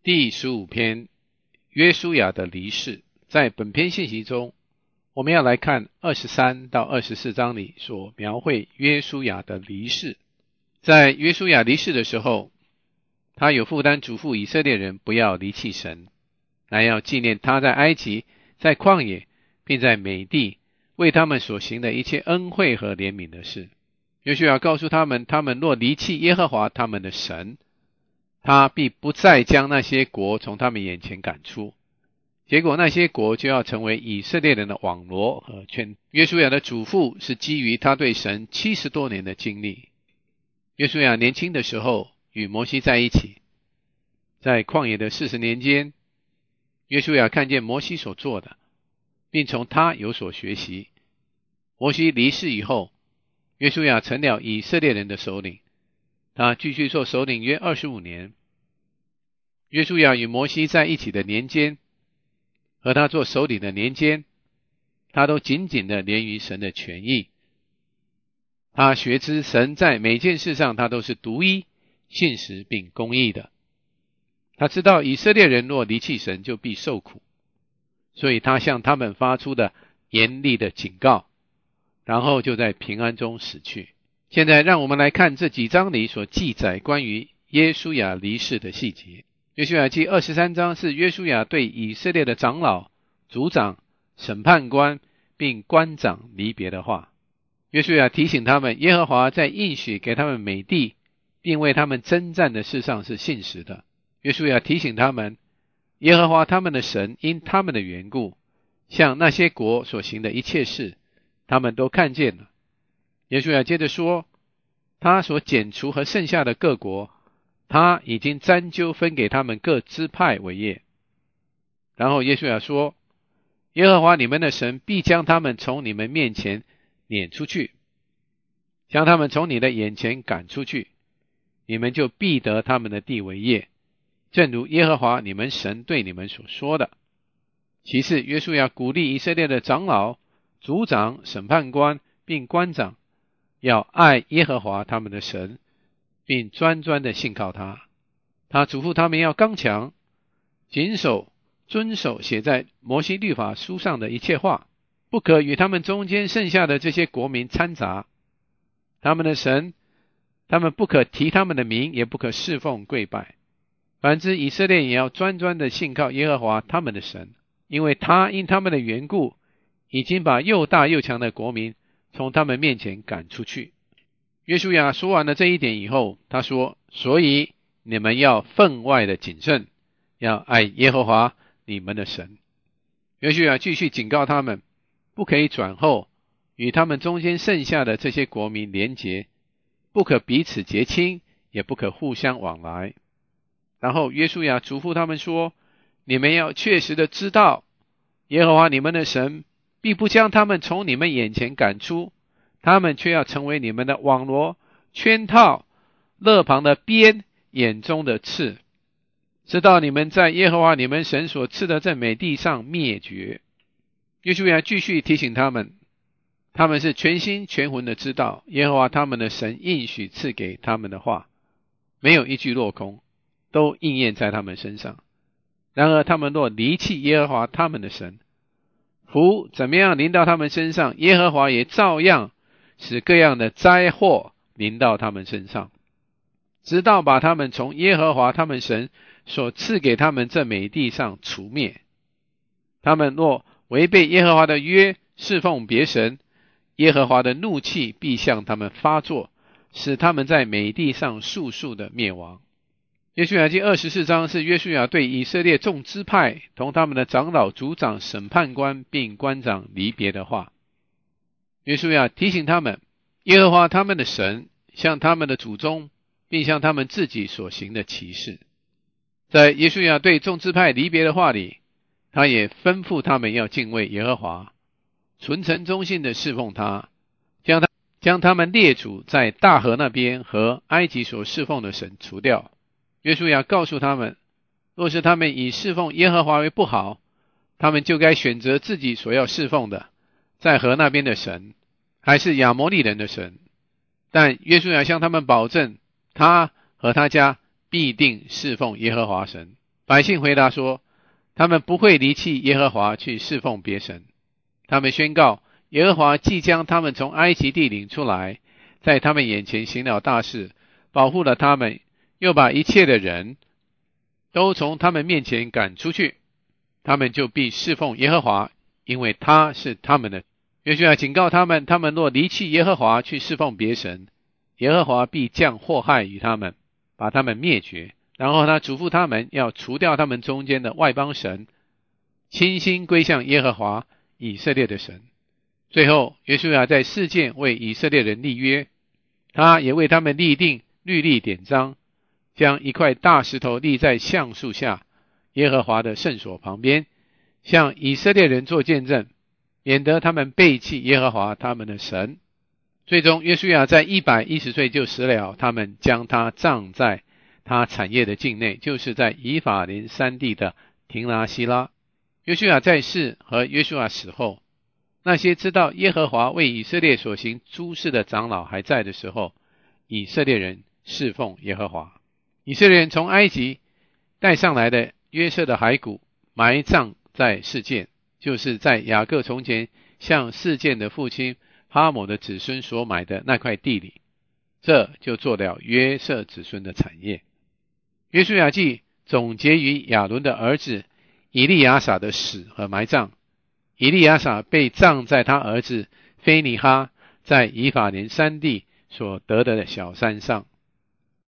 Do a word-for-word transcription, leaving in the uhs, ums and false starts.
第十五篇，约书亚的离世。在本篇信息中，我们要来看二十三到二十四章里所描绘约书亚的离世。在约书亚离世的时候，他有负担嘱咐以色列人不要离弃神，乃要纪念他在埃及、在旷野，并在美地为他们所行的一切恩惠和怜悯的事。约书亚告诉他们，他们若离弃耶和华他们的神，他必不再将那些国从他们眼前赶出，结果那些国就要成为以色列人的网罗和圈。约书亚的嘱咐是基于他对神七十多年的经历。约书亚年轻的时候与摩西在一起，在旷野的四十年间，约书亚看见摩西所做的，并从他有所学习。摩西离世以后，约书亚成了以色列人的首领，他继续做首领约二十五年。约书亚与摩西在一起的年间和他做首领的年间，他都紧紧地连于神的权益。他学知神在每件事上他都是独一、信实并公义的。他知道以色列人若离弃神就必受苦，所以他向他们发出的严厉的警告，然后就在平安中死去。现在让我们来看这几章里所记载关于约书亚离世的细节。约书亚记二十三章是约书亚对以色列的长老、族长、审判官并官长离别的话。约书亚提醒他们，耶和华在应许给他们美地并为他们征战的事上是信实的。约书亚提醒他们，耶和华他们的神因他们的缘故，向那些国所行的一切事，他们都看见了。约书亚接着说，他所剪除和剩下的各国，他已经沾阄分给他们各支派为业。然后约书亚说，耶和华你们的神必将他们从你们面前撵出去，将他们从你的眼前赶出去，你们就必得他们的地为业，正如耶和华你们神对你们所说的。其次，约书亚鼓励以色列的长老、族长、审判官并官长要爱耶和华他们的神，并专专的信靠他。他嘱咐他们要刚强，谨守遵守写在摩西律法书上的一切话，不可与他们中间剩下的这些国民掺杂。他们的神，他们不可提他们的名，也不可侍奉跪拜。反之，以色列也要专专的信靠耶和华他们的神，因为他因他们的缘故，已经把又大又强的国民从他们面前赶出去。约书亚说完了这一点以后，他说，所以你们要分外的谨慎，要爱耶和华你们的神。约书亚继续警告他们，不可以转后与他们中间剩下的这些国民连结，不可彼此结亲，也不可互相往来。然后约书亚嘱咐他们说，你们要确实的知道，耶和华你们的神必不将他们从你们眼前赶出，他们却要成为你们的网罗、圈套、肋旁的鞭、眼中的刺，直到你们在耶和华你们神所赐的这美地上灭绝。约书亚继续提醒他们，他们是全心全魂的知道耶和华他们的神应许赐给他们的话，没有一句落空，都应验在他们身上。然而他们若离弃耶和华他们的神，福怎么样临到他们身上，耶和华也照样使各样的灾祸临到他们身上，直到把他们从耶和华他们神所赐给他们这美地上除灭。他们若违背耶和华的约，侍奉别神，耶和华的怒气必向他们发作，使他们在美地上速速的灭亡。约书亚记二十四章是约书亚对以色列众支派同他们的长老、族长、审判官并官长离别的话。约书亚提醒他们，耶和华他们的神向他们的祖宗并向他们自己所行的奇事。在约书亚对众支派离别的话里，他也吩咐他们要敬畏耶和华，纯诚忠信的侍奉他，将他将他们列祖在大河那边和埃及所侍奉的神除掉。约书亚告诉他们，若是他们以侍奉耶和华为不好，他们就该选择自己所要侍奉的，在河那边的神，还是亚摩利人的神。但约书亚向他们保证，他和他家必定侍奉耶和华神。 百姓回答说，他们不会离弃耶和华去侍奉别神。他们宣告，耶和华既将他们从埃及地领出来，在他们眼前行了大事，保护了他们，又把一切的人都从他们面前赶出去，他们就必侍奉耶和华，因为他是他们的。约书亚警告他们，他们若离弃耶和华去侍奉别神，耶和华必降祸害于他们，把他们灭绝。然后他嘱咐他们要除掉他们中间的外邦神，倾心归向耶和华以色列的神。最后约书亚在事件为以色列人立约，他也为他们立定律例典章，将一块大石头立在橡树下耶和华的圣所旁边，向以色列人做见证，免得他们背弃耶和华他们的神。最终约书亚在一百一十岁就死了，他们将他葬在他产业的境内，就是在以法莲山地的亭拿希拉。约书亚在世和约书亚死后，那些知道耶和华为以色列所行诸事的长老还在的时候，以色列人侍奉耶和华。以色列人从埃及带上来的约瑟的骸骨埋葬在示剑，就是在雅各从前向示剑的父亲哈姆的子孙所买的那块地里，这就做了约瑟子孙的产业。约书亚记总结于亚伦的儿子以利亚撒的死和埋葬。以利亚撒被葬在他儿子非尼哈在以法莲山地所得的小山上。